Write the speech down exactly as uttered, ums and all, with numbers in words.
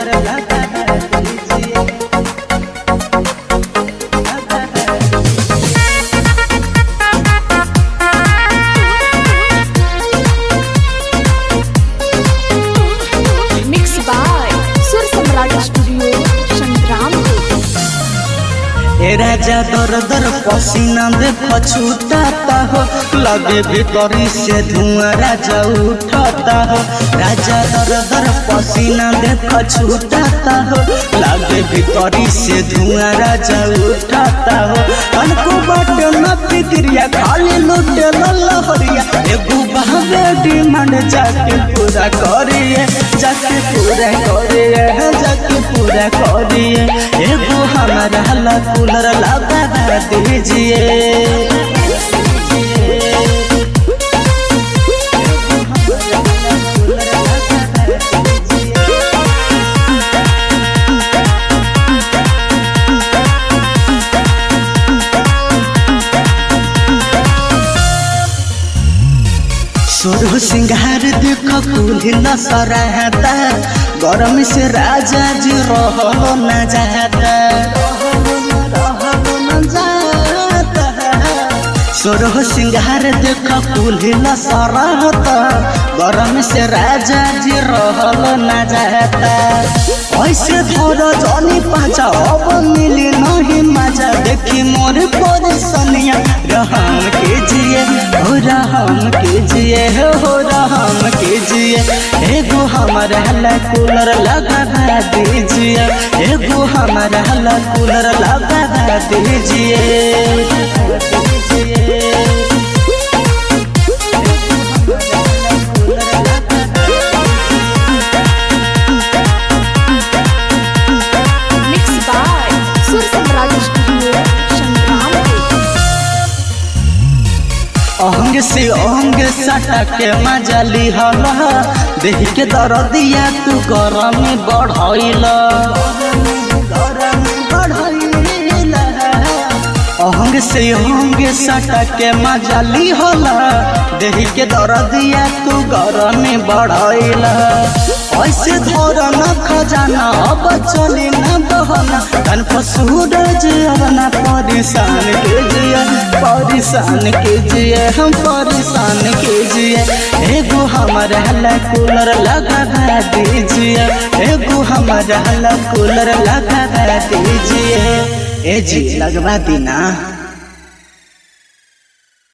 राजा दर दर पसीना दे पछूटाता हो, लगे भीतरी से धुआं राजा उठाता हो। राजा दर दर पसीना दे पछूटाता हो, लगे भीतरी से धुआं राजा उठाता हो। अनको बाटे न फिक्रिया खाली लुटे लहरिया, एगो बहवे डिमांड जाके पूरा करिए, जाके पूरा करिए, जाके पूरा करिए। एगो हमारा हला कूलर लगा दीजिए। सोरो सिंगार देख कुल्ही न सराहता, गरम से राजा जी रहलो न जाता। सोरो सिंगार देख कुल्ही न सराहता, गरम से राजा जी रहलो न जाता। ऐसे थोड़ा जानी पाचा अब मिली नहीं मजा, देखी मोर परेशानिया रहम कीजिए, हो रहम कीजिए, हो रहम कीजिए। एगो हमारा हला कूलर लगा दीजिए, एगो हमारा हला कूलर लगा दीजिए। अंग से अंग सटा के मजा लिहला, देख के दर्दिया तू गरम बढ़ैला। अंग से अंग सटा के मजा लिहला, देख के दर्दिया तू गरम बढ़ैला। ऐसे धर न खजाना अब चली न बहना, तन पर सूरज अपना परेशान कीजिए, परेशान कीजिए, हम परेशान कीजिए। एगो हमारा हला कूलर लगा दीजिए, एगो हमारा हला कूलर लगा दीजिए। ए जी लगवा दीना।